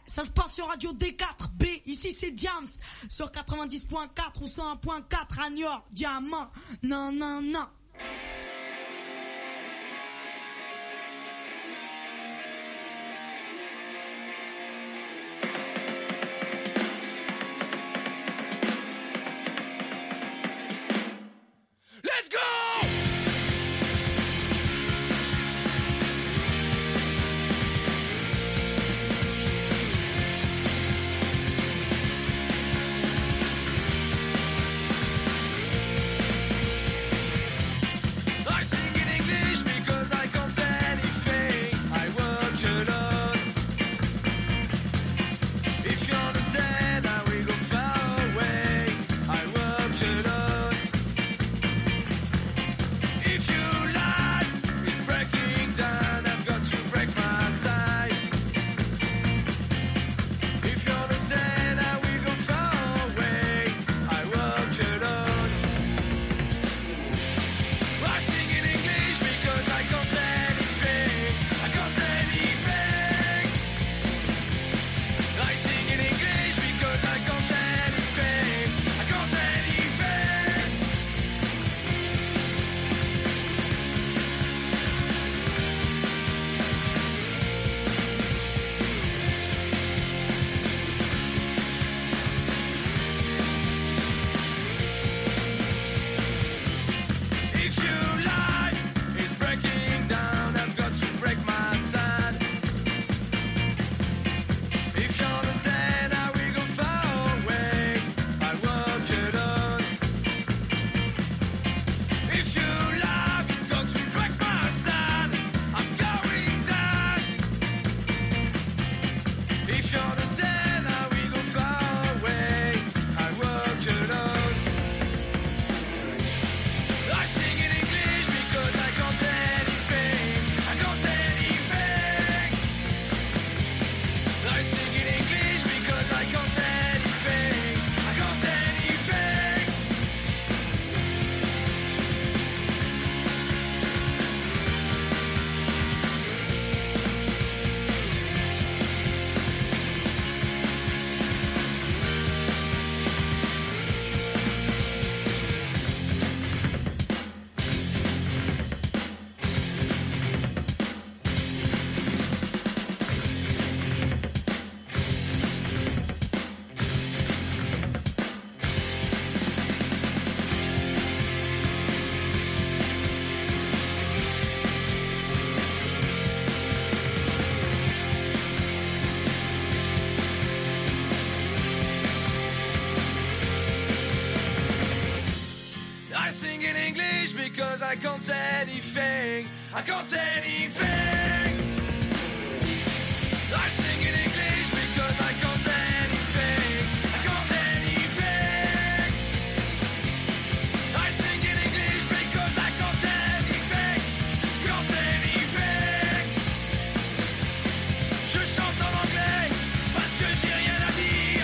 Ça se passe sur Radio D4B. Ici c'est Diams sur 90.4 ou 101.4 à Niort. Diamant. Non, non, non. Let's go! I sing in English because I can't say anything. I work alone. If you understand, I will go far away. I work alone. If your life is breaking down, I've got to break my side. If you understand, I will go far away. I work alone. I sing in English because I can't say anything. I can't say anything. I sing in English because I can't say anything. I can't say anything. If your life is breaking down, I've got to break my side. If you understand, I will go far away. I work alone. If your life is got to break my side, I'm going down. If you understand, I will go far away. I work alone. I sing in English because I can't say anything. I can't say anything. I sing in English because I can't say anything. I can't say anything. I sing in English because I can't say anything. I can't say anything. I sing in English because I can't say anything. I can't say anything. I sing in English because I can't say anything. Can't say anything. Je chante en anglais parce que j'ai rien à dire.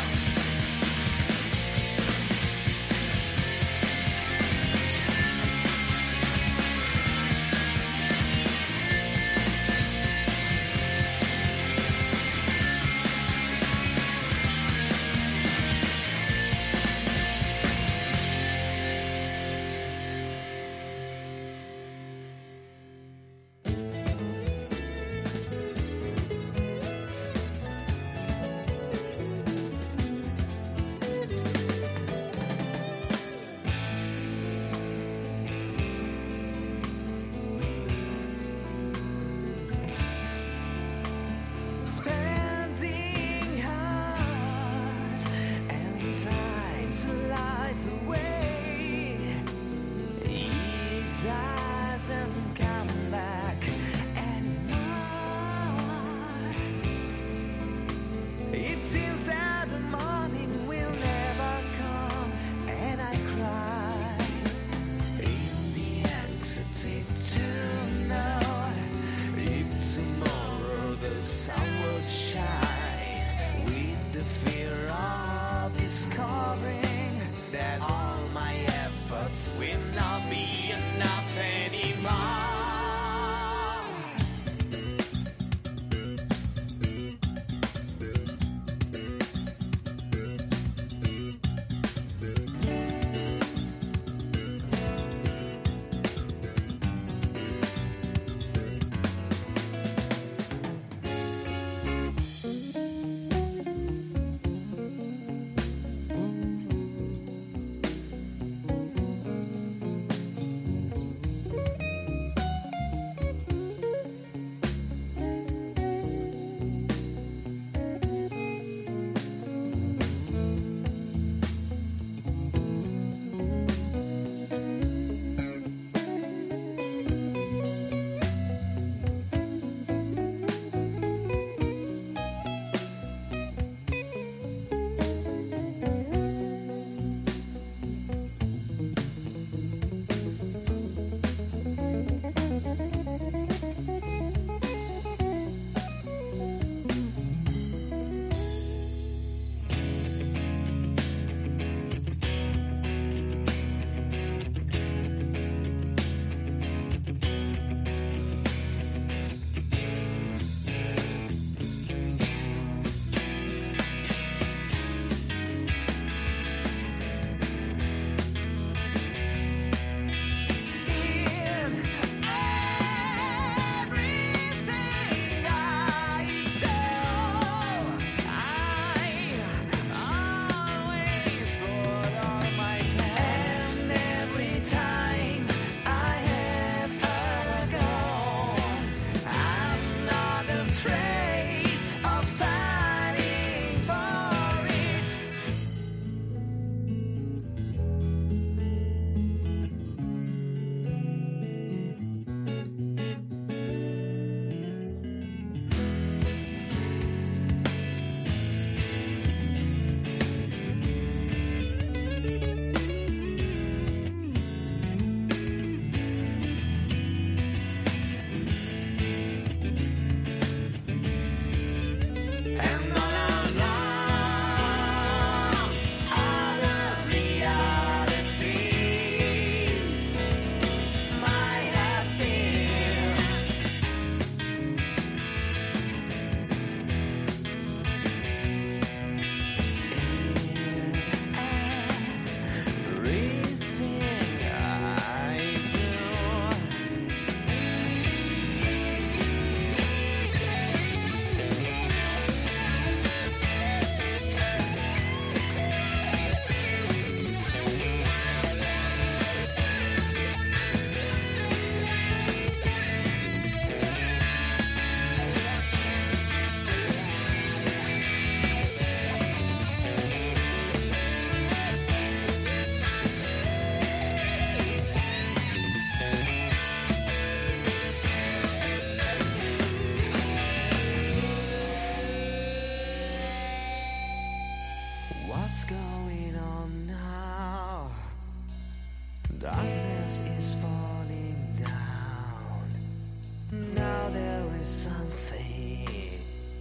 What's going on now? Darkness is falling down. Now there is something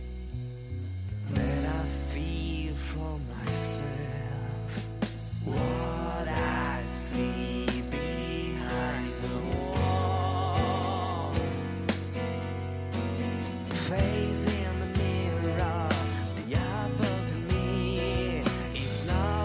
that I feel for myself. What I see behind the wall, face in the mirror, the opposite me. It's not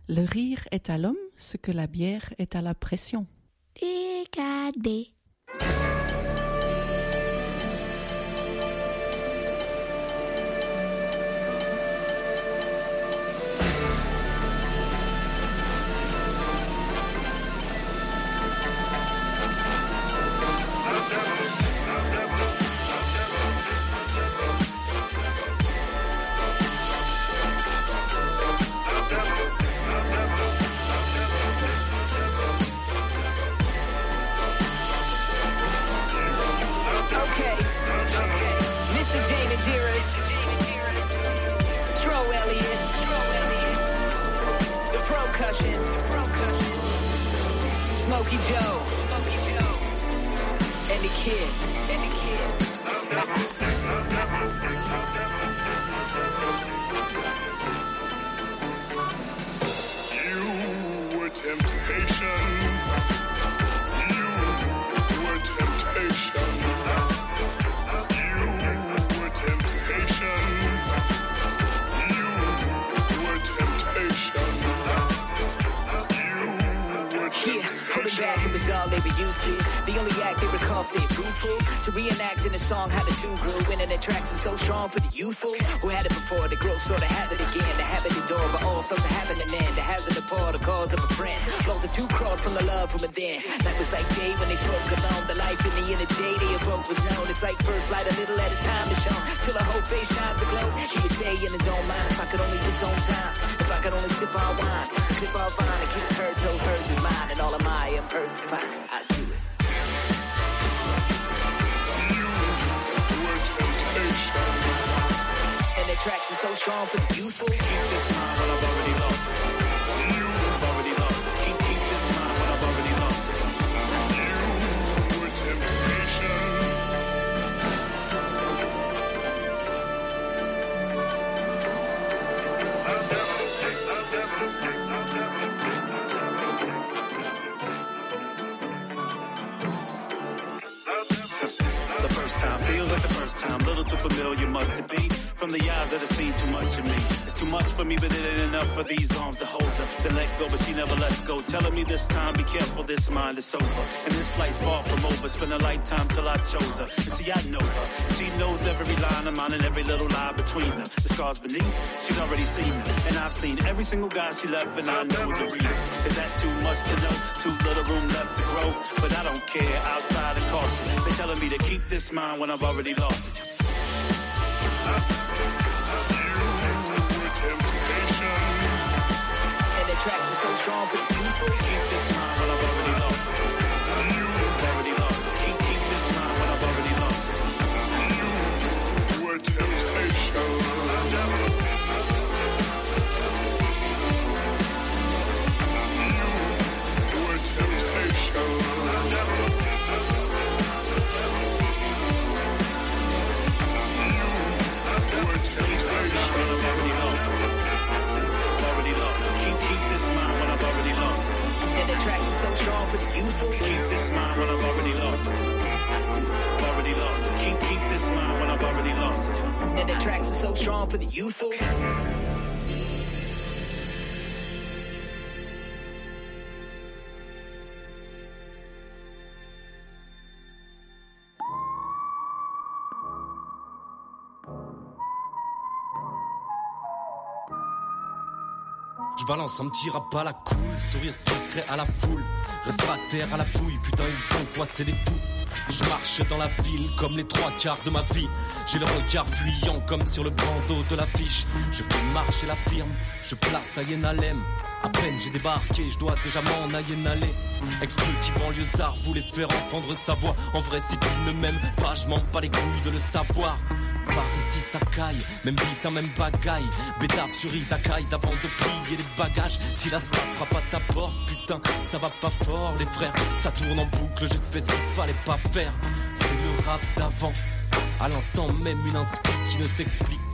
Le rire est à l'homme ce que la bière est à la pression. D4B. Smokey Joe, and the kid. You were temptation. You were temptation. You were temptation. You were temptation. Yeah, holding back, it was all they were used to. The only act they recall say fruitful. To reenact in a song how the tune grew. Internet tracks are so strong for the youthful who had it before, the growth sort of habit again. The habit endured by all sorts of happening then. The hazard of Paul, the cause of a friend. Laws of two cross from the love from within. Night was like day when they spoke alone. The life in the inner J they evoke was known. It's like first light, a little at a time is shown. Till the whole face shines aglow. He would say in his own mind, if I could only disown time. If I could only sip our wine. Clip our vine and kiss her till hers is mine. And all of my am earth divine. I do it. And the tracks are so strong for the youthful. Keep this mind when I've already lost it. I've already lost it. Keep this mind when I've already lost it. You were temptation. The first time feels like the first time. Little too familiar must it be. From the eyes that have seen too much of me. It's too much for me, but it ain't enough for these arms to hold her. Then let go, but she never lets go. Telling me this time, be careful, this mind is sober. And this life's far from over. Spend a lifetime till I chose her. And see, I know her. She knows every line of mine and every little lie between them. The scars beneath, she's already seen them. And I've seen every single guy she left, and I know the reason. Is that too much to know? Too little room left to grow? But I don't care, outside of caution. They're telling me to keep this mind when I've already lost it. And the tracks are so strong for the people. Keep this mind when I've already lost it. I've already lost it. Keep this mind when I've already lost it. You were temptation. You were temptation. And the tracks are so strong for the youthful. Keep this mind when I've already lost it. Already lost it. Keep this mind when I've already lost it. And the tracks are so strong for the youthful. Je balance un petit rap à la cool, sourire discret à la foule, réfractaire à la fouille, putain ils sont quoi, c'est des fous. Je marche dans la ville comme les trois quarts de ma vie. J'ai le regard fuyant comme sur le bandeau de l'affiche. Je fais marcher la firme, je place à Yenalem. À peine j'ai débarqué, je dois déjà m'en aller. Ex-petit banlieusard voulait faire entendre sa voix. En vrai si tu ne m'aimes pas, je m'en bats les couilles de le savoir. Par ici ça caille, même vite, hein, même bagaille. Bédard sur Isakai avant de plier les bagages. Si la staff frappe à ta porte, putain, ça va pas fort les frères. Ça tourne en boucle, j'ai fait ce qu'il fallait pas faire. C'est le rap d'avant, à l'instant même une inspi qui ne s'explique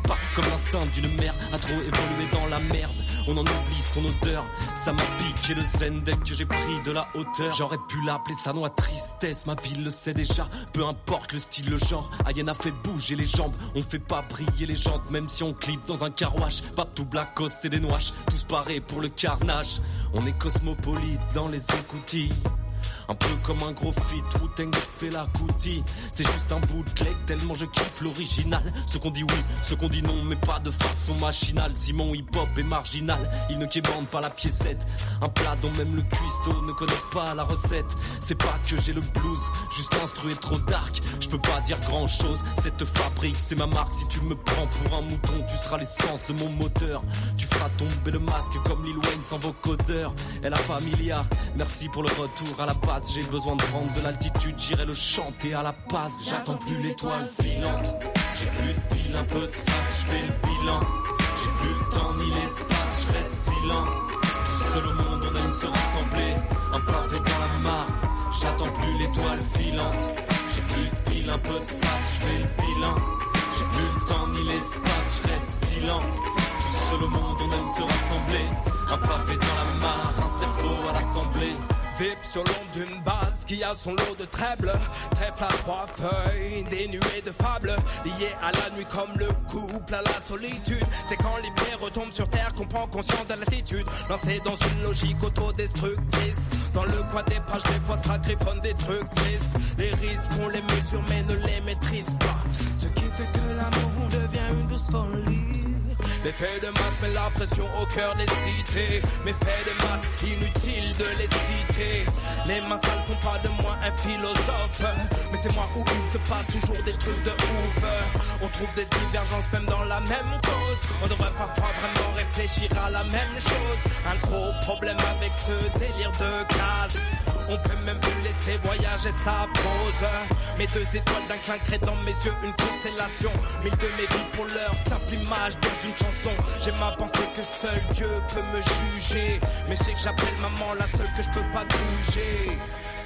pas comme l'instinct d'une mère a trop évolué dans la merde. On en oublie son odeur, ça m'a piqué le zen dès que j'ai pris de la hauteur. J'aurais pu l'appeler sa noix tristesse, ma ville le sait déjà. Peu importe le style, le genre, Ayana fait bouger les jambes. On fait pas briller les jantes, même si on clip dans un carouage. Pas tout blackos et des noix, tous parés pour le carnage. On est cosmopolite dans les écoutilles. Un peu comme un gros feat, Wu-Tang fait la coutie. C'est juste un bootleg, tellement je kiffe l'original. Ceux qu'on dit oui, ceux qu'on dit non, mais pas de façon machinale. Si mon hip-hop est marginal, il ne québande pas la piécette. Un plat dont même le cuistot ne connaît pas la recette. C'est pas que j'ai le blues, juste instru et trop dark. Je peux pas dire grand chose, cette fabrique c'est ma marque. Si tu me prends pour un mouton, tu seras l'essence de mon moteur. Tu feras tomber le masque comme Lil Wayne sans vocodeur. Et la familia, merci pour le retour à la base. J'ai besoin de prendre de l'altitude, j'irai le chanter à la passe. J'attends plus l'étoile filante, j'ai plus de pile, un peu de face, je fais le bilan. J'ai plus le temps ni l'espace, je reste silent. Tout seul au monde, on aime se rassembler, un pavé dans la mare. J'attends plus l'étoile filante, j'ai plus de pile, un peu de face, je fais le bilan. J'ai plus le temps ni l'espace, je reste silent. Tout seul au monde, on aime se rassembler, un pavé dans la mare, un cerveau à l'assemblée. VIP sur l'ombre d'une base qui a son lot de trèbles. Trèfle à 3 feuilles, dénuées de fables. Liées à la nuit comme le couple à la solitude. C'est quand les biens retombent sur terre qu'on prend conscience de l'attitude. Lancé dans une logique autodestructrice. Dans le coin des pages, des fois ça griffonne des trucs tristes. Les risques, on les mesure mais ne les maîtrise pas. Ce qui fait que l'amour devient une douce folie. L'effet de masse met la pression au cœur des cités. Mais fait de masse, inutile de les citer. Les mains sales font pas de moi un philosophe. Mais c'est moi où il se passe toujours des trucs de ouf. On trouve des divergences même dans la même cause. On devrait parfois vraiment réfléchir à la même chose. Un gros problème avec ce délire de case. On peut même plus laisser voyager sa pose. Mes 2 étoiles d'un clin crée dans mes yeux une constellation. 1000 de mes vies pour leur simple image dans une chanson. J'ai ma pensée que seul Dieu peut me juger. Mais je sais que j'appelle maman la seule que je peux pas bouger.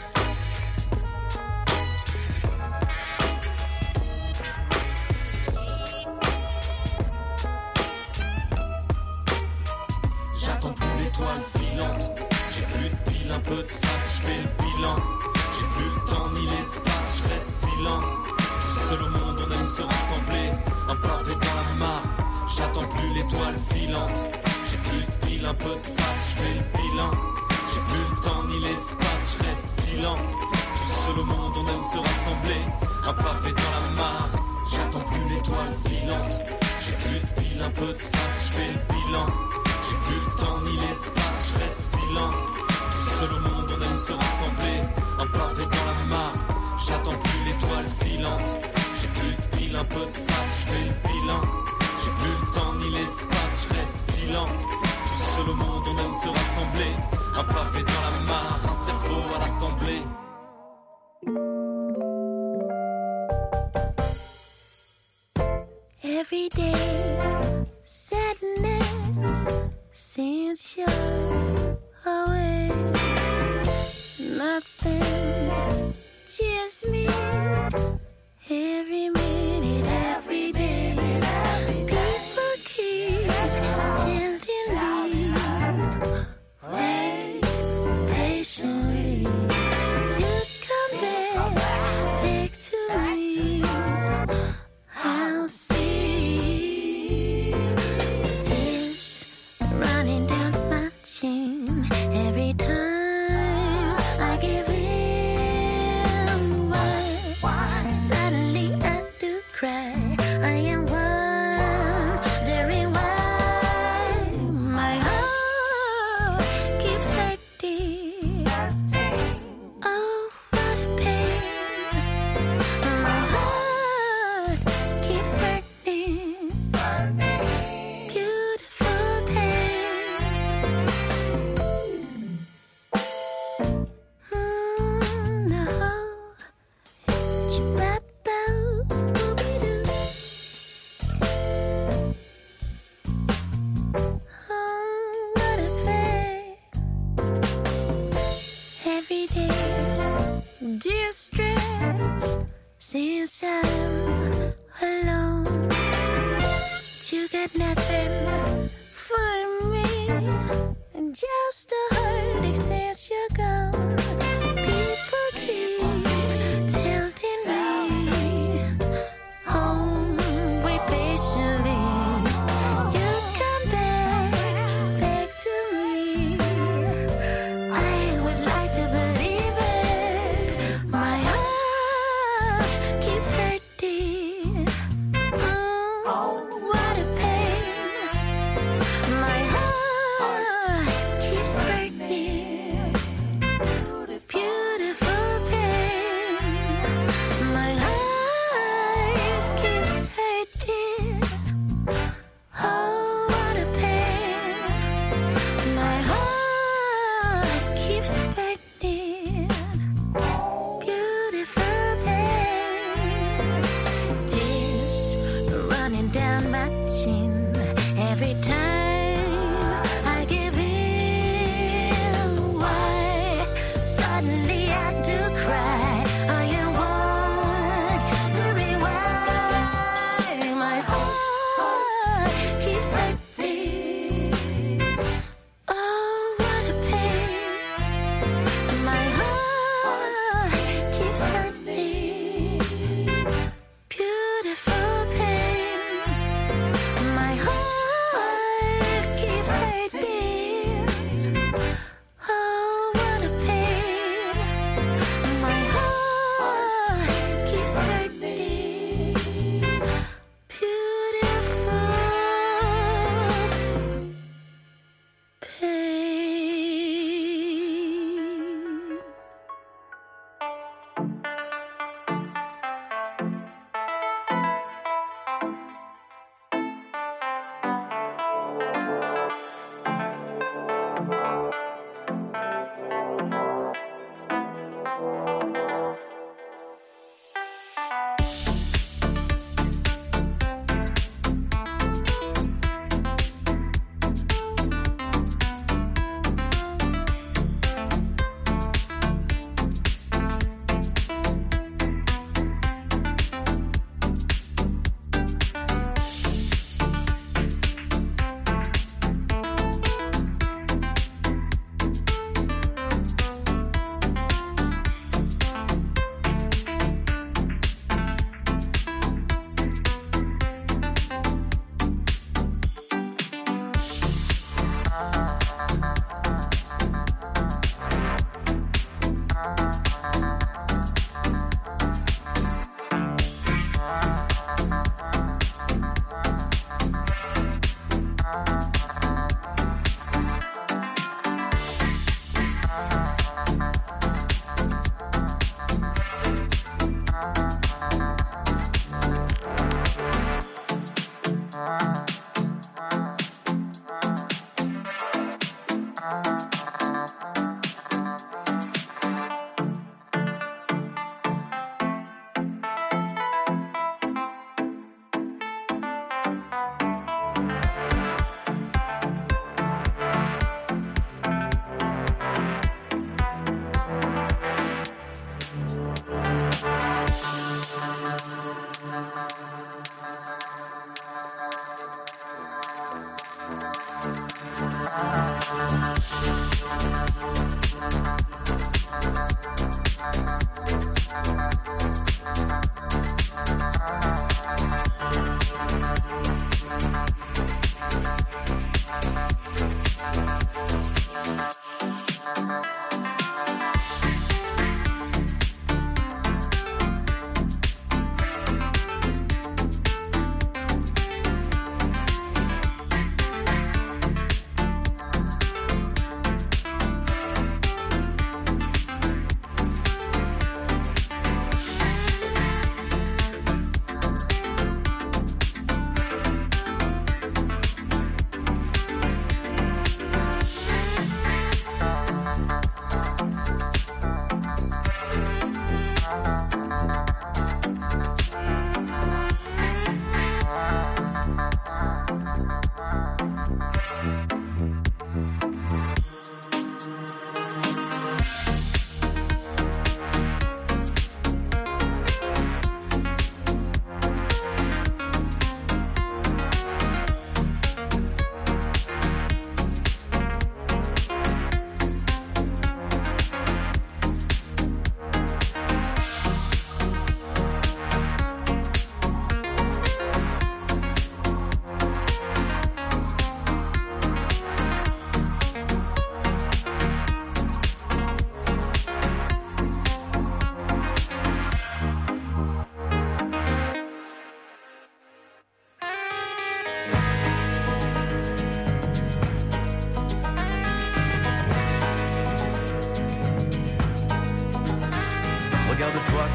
J'attends plus l'étoile filante, j'ai plus de pile, un peu de face, je fais le bilan. J'ai plus le temps ni l'espace, je reste silent. Tout seul au monde, on aime se rassembler, un pavé dans la mare. J'attends plus l'étoile filante, j'ai plus de pile, un peu de face, je fais le bilan. J'ai plus le temps ni l'espace, je reste silent. Tout seul au monde, on aime se rassembler, un pavé dans la mare. J'attends plus l'étoile filante, j'ai plus de pile, un peu de face, je fais le bilan. J'ai plus le temps ni l'espace, je reste silent. Tout seul au monde, on aime se rassembler, un pavé dans la mare. J'attends plus l'étoile filante, j'ai plus de pile, un peu de face, je fais le bilan. J'ai plus le temps ni l'espace, je reste silent. Tout seul au monde, on aime se rassembler, un pavé dans la mare, un cerveau à l'assemblée. Every day, sadness, since you're away. Nothing, just me. Every minute, every day. People keep telling me, wait patiently. You come back to me. I'll see tears running down my chin every time I give in. Why got nothing for me. Just a heartache since you're gone. People keep telling me, home, wait patiently. You come back to me. I would like to believe it. My heart keeps hurting. What a pain. My heart keeps burning. Beautiful pain. My heart keeps hurting. Oh, what a pain. My heart keeps burning. Beautiful pain. Tears running down my chin every time I give in. Why suddenly I do cry? Are you wondering why? My heart keeps hurting. Oh, what a pain. My heart keeps burning. Beautiful pain. My heart keeps hurting. Oh, what a pain. My heart keeps burning. Beautiful pain.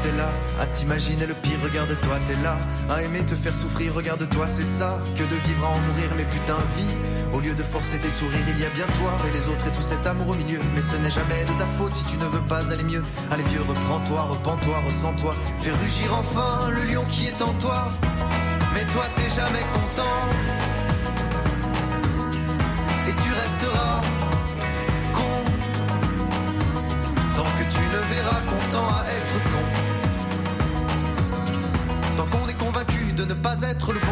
t'es là. À t'imaginer le pire, regarde-toi, t'es là. À aimer te faire souffrir, regarde-toi, c'est ça. Que de vivre à en mourir, mais putain, vie. Au lieu de forcer tes sourires, il y a bien toi et les autres et tout cet amour au milieu. Mais ce n'est jamais de ta faute si tu ne veux pas aller mieux. Allez vieux, reprends-toi, repens-toi, ressens-toi. Fais rugir enfin le lion qui est en toi. Mais toi t'es jamais content. Et tu resteras con. Tant que tu ne verras content à être con. Tant qu'on est convaincu de ne pas être le bon.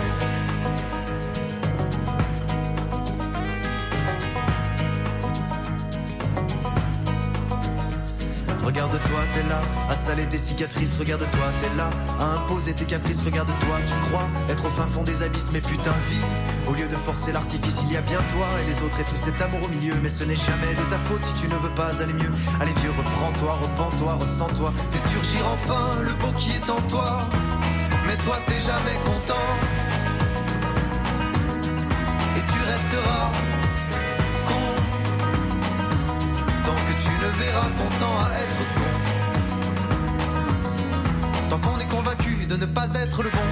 Regarde-toi, t'es là, à saler tes cicatrices, regarde-toi, t'es là, à imposer tes caprices, regarde-toi, tu crois être au fin fond des abysses, mais putain vie, au lieu de forcer l'artifice, il y a bien toi et les autres et tout cet amour au milieu, mais ce n'est jamais de ta faute si tu ne veux pas aller mieux. Allez vieux, reprends-toi, repens-toi, ressens-toi, fais surgir enfin le beau qui est en toi, mais toi t'es jamais content, et tu resteras tu ne verras content à être con. Tant qu'on est convaincu de ne pas être le bon.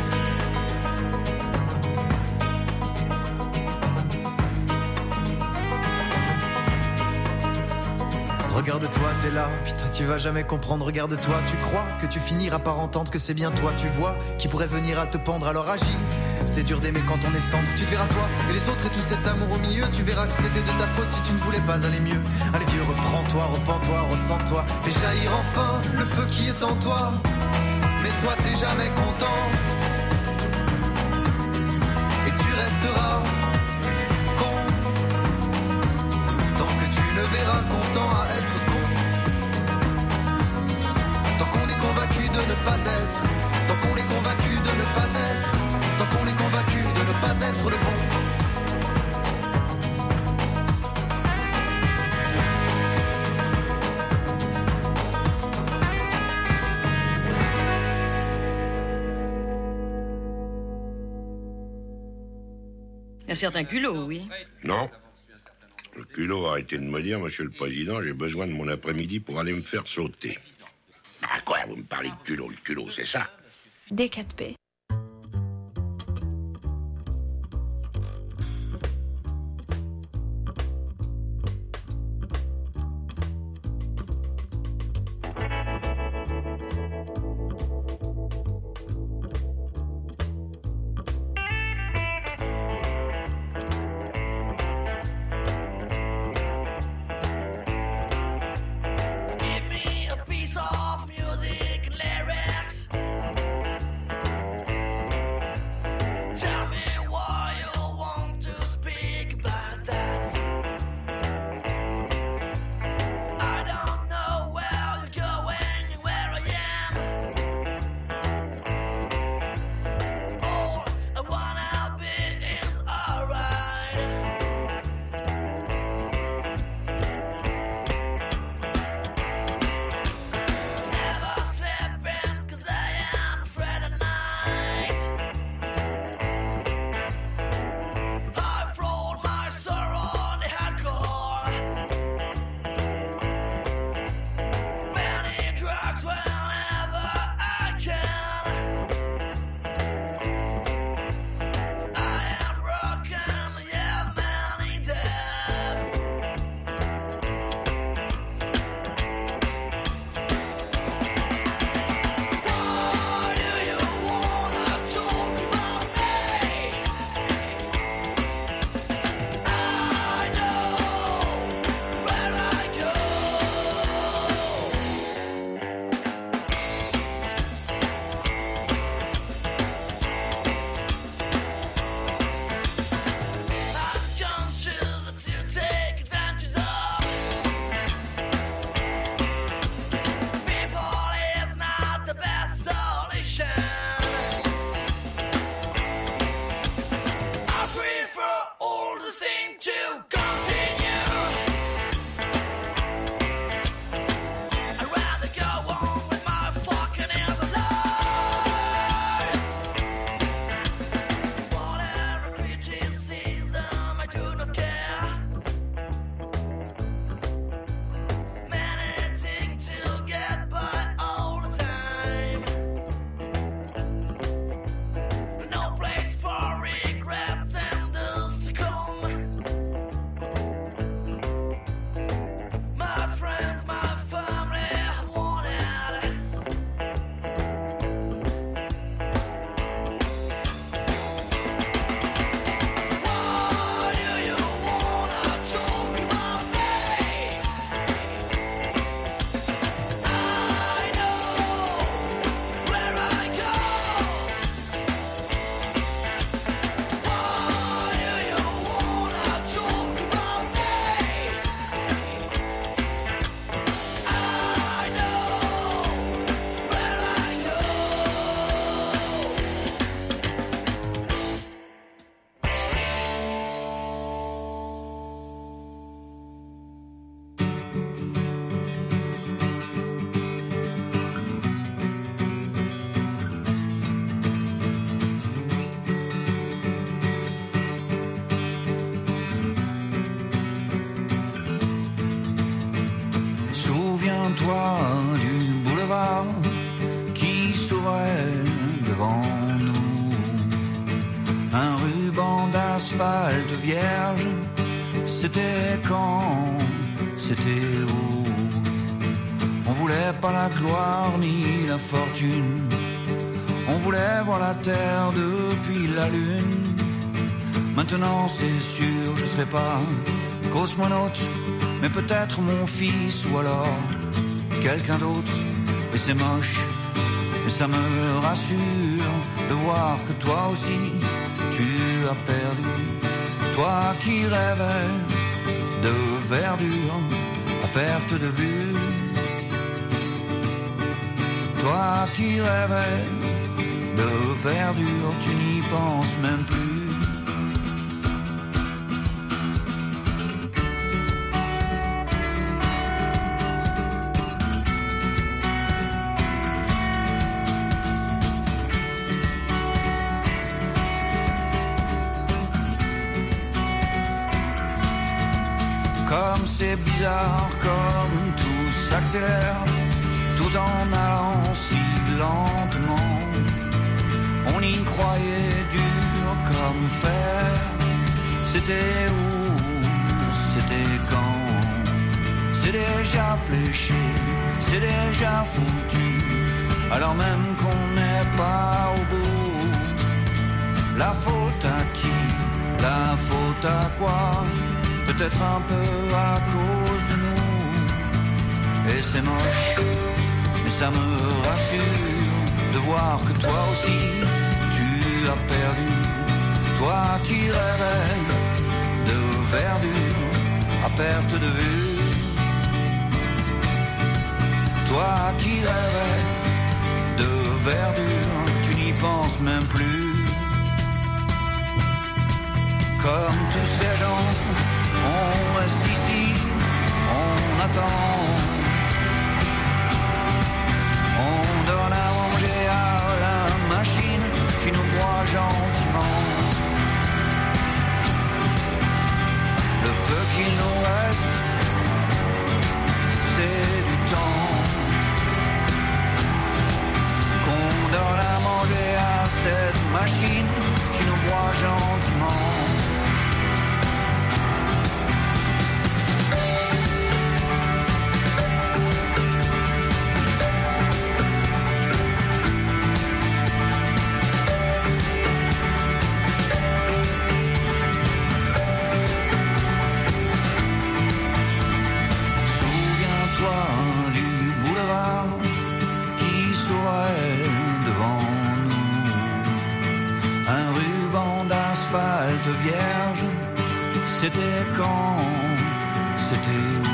Regarde-toi, t'es là, putain tu vas jamais comprendre, regarde-toi, tu crois que tu finiras par entendre que c'est bien toi, tu vois, qui pourrait venir à te pendre, alors agis. C'est dur d'aimer quand on est cendre, tu te verras toi et les autres et tout cet amour au milieu, tu verras que c'était de ta faute si tu ne voulais pas aller mieux. Allez vieux, reprends-toi, repens-toi, ressens-toi, fais jaillir enfin le feu qui est en toi, mais toi t'es jamais content, et tu resteras con, tant que tu ne verras content à être con, tant qu'on est convaincu de ne pas être, tant qu'on est convaincu de ne pas être, tant qu'on est convaincu de ne pas être le bon. Un certain culot, oui. Non. Le culot, arrêtez de me dire, monsieur le président, j'ai besoin de mon après-midi pour aller me faire sauter. Ah quoi, vous me parlez de culot, le culot, c'est ça? D4P. Give me a piece of music and lyrics. Souviens-toi du boulevard qui s'ouvrait devant nous. Un ruban d'asphalte vierge, c'était quand, c'était où? On voulait pas la gloire ni la fortune, on voulait voir la terre depuis la lune. Maintenant c'est sûr, je serai pas cosmonaute, mais peut-être mon fils ou alors quelqu'un d'autre. Et c'est moche, mais ça me rassure de voir que toi aussi tu as perdu. Toi qui rêvais de verdure à perte de vue. Toi qui rêvais de verdure, tu n'y penses même plus. Comme c'est bizarre, comme tout s'accélère, tout en allant si lentement. On y croyait dur comme fer. C'était où? C'était quand? C'est déjà fléché, c'est déjà foutu, alors même qu'on n'est pas au bout. La faute à qui? La faute à quoi? Peut-être un peu à cause de nous. Et c'est moche, mais ça me rassure de voir que toi aussi tu as perdu. Toi qui rêvais de verdure à perte de vue. Toi qui rêvais de verdure, tu n'y penses même plus. Comme tous ces gens, on reste ici, on attend. On donne à manger à la machine qui nous broie gentiment. Le peu qu'il nous reste, c'est du temps qu'on donne à manger à cette machine qui nous broie gentiment. Vierge, c'était quand, c'était où?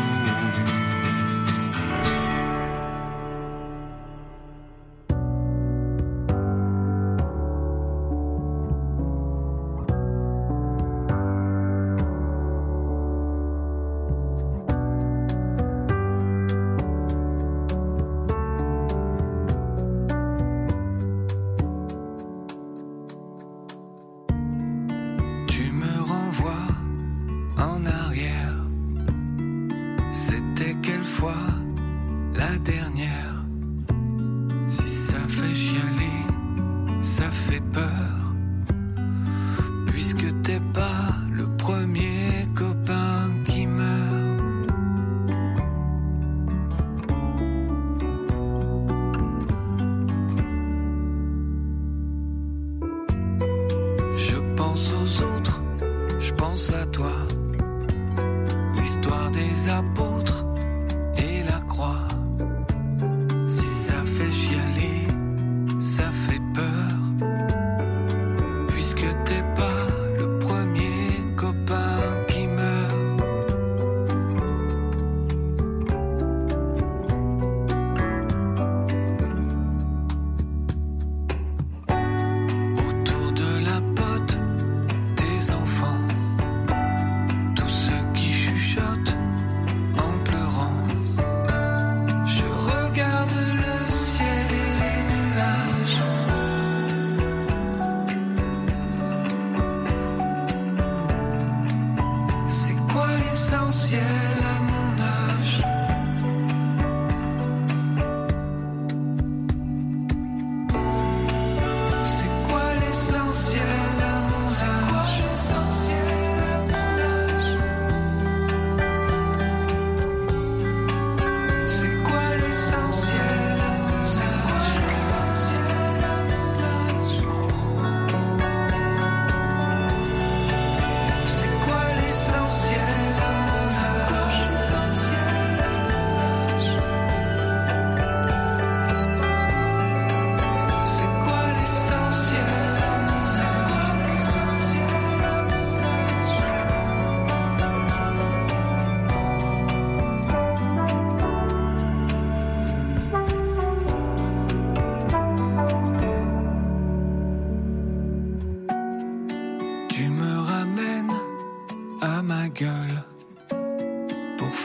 Essentiel à mon âge.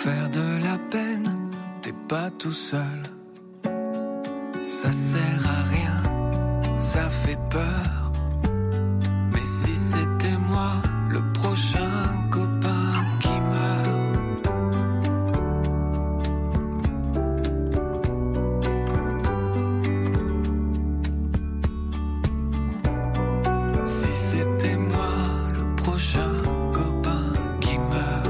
faire de la peine, t'es pas tout seul. Ça sert à rien, ça fait peur. Mais si c'était moi, le prochain copain qui meurt. Si c'était moi, le prochain copain qui meurt.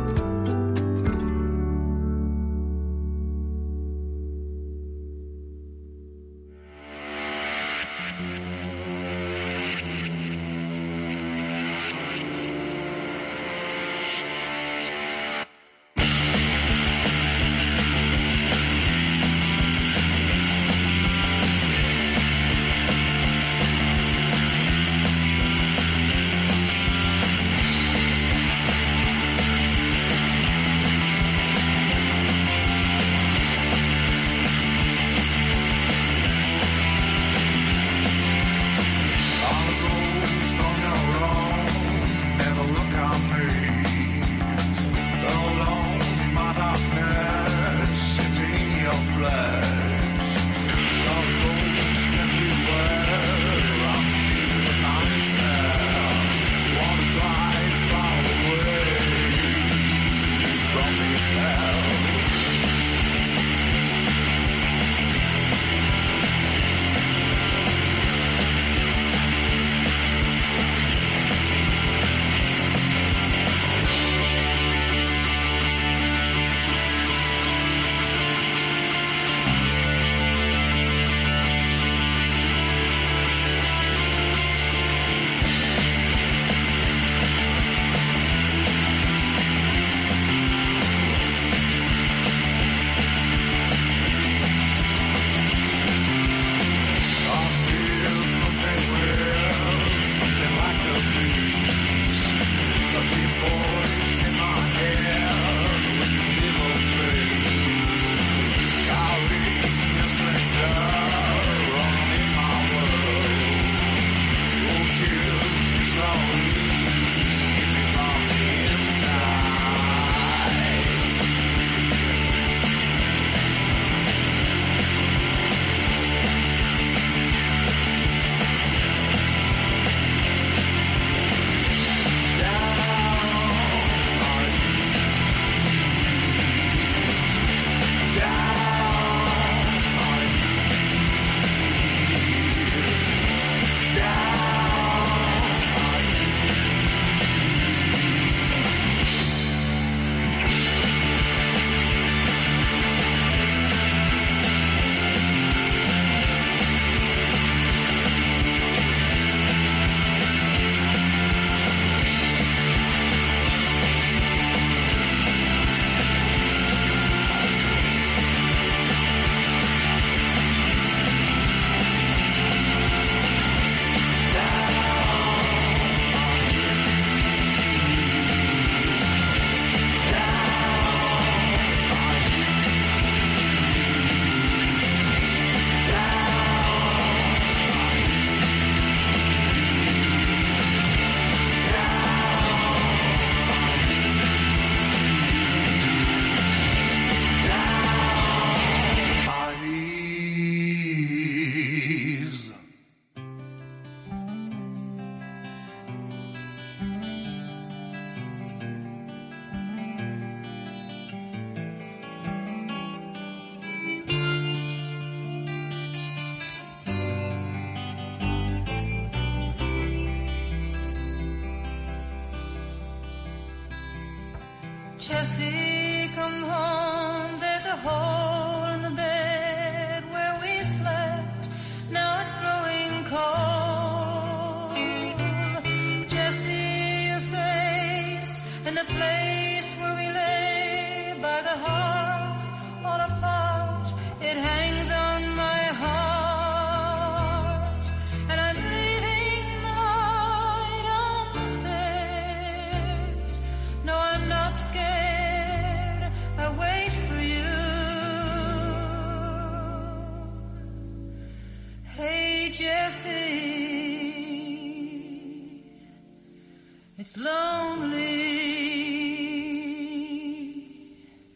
Jesse, come home. There's a hole in the bed where we slept. Now it's growing cold. Jesse, your face and the place where we lay by the hearth, all apart. It hangs on my heart, and I'm leaving the light on the stairs. No, I'm not scared. I wait for you. Hey, Jessie, it's lonely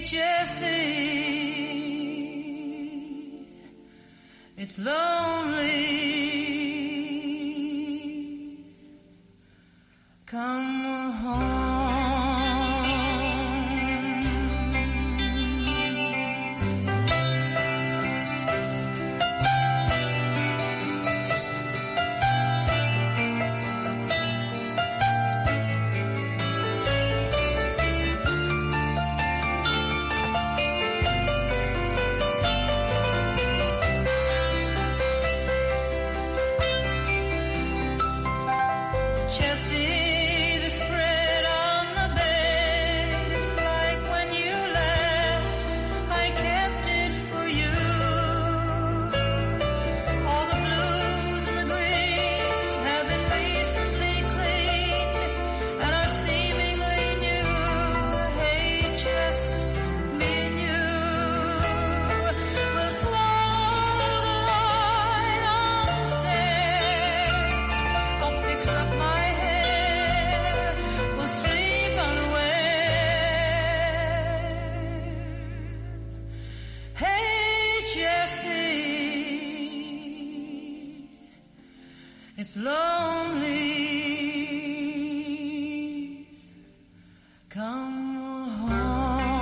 Jesse, it's lonely. Come home. Jesse, the spread on the bed, it's like when you left, I kept it for you. All the blues and the greens have been recently cleaned, and are seemingly new. Hey, Jess, me and you will swallow the light on the stairs. I'll fix up my we'll sleep unaware. Hey, Jesse, it's lonely. Come home.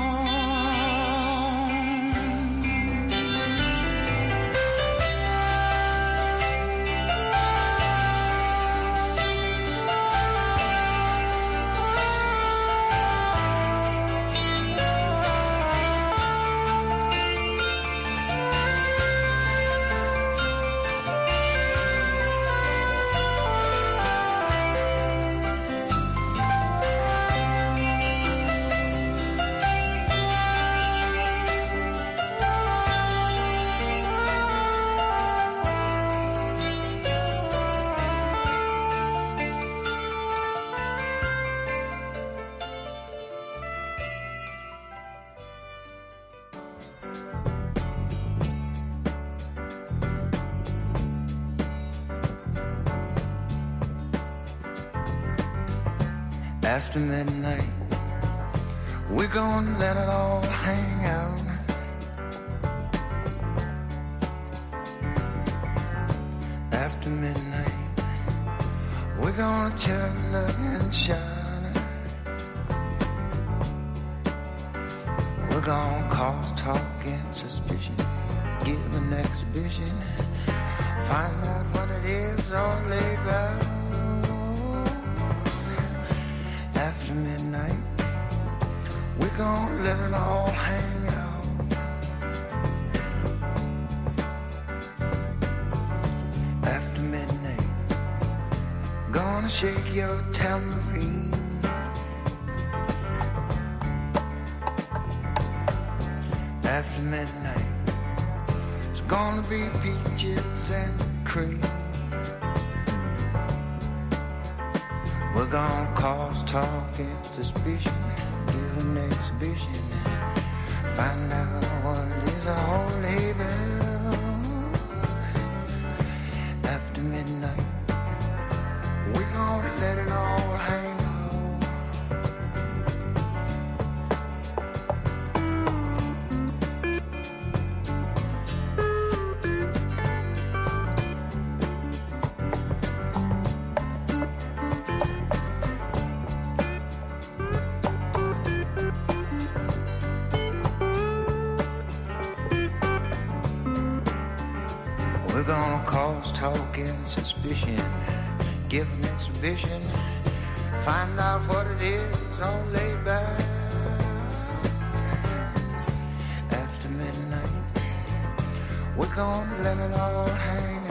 After midnight, we're gonna let it all hang out. After midnight, we're gonna chug, look, and shine. We're gonna cause talk and suspicion, give an exhibition, find out what it is all laid back. After midnight, we're gonna let it all hang out. After midnight, gonna shake your tambourine. After midnight, it's gonna be peaches and cream. We're gonna cause talk and suspicion, give an exhibition, find out what it is all label. After midnight, we're gonna let it all hang out. We're gonna cause talk and suspicion, give an exhibition, find out what it is all laid back. After midnight, we're gonna let it all hang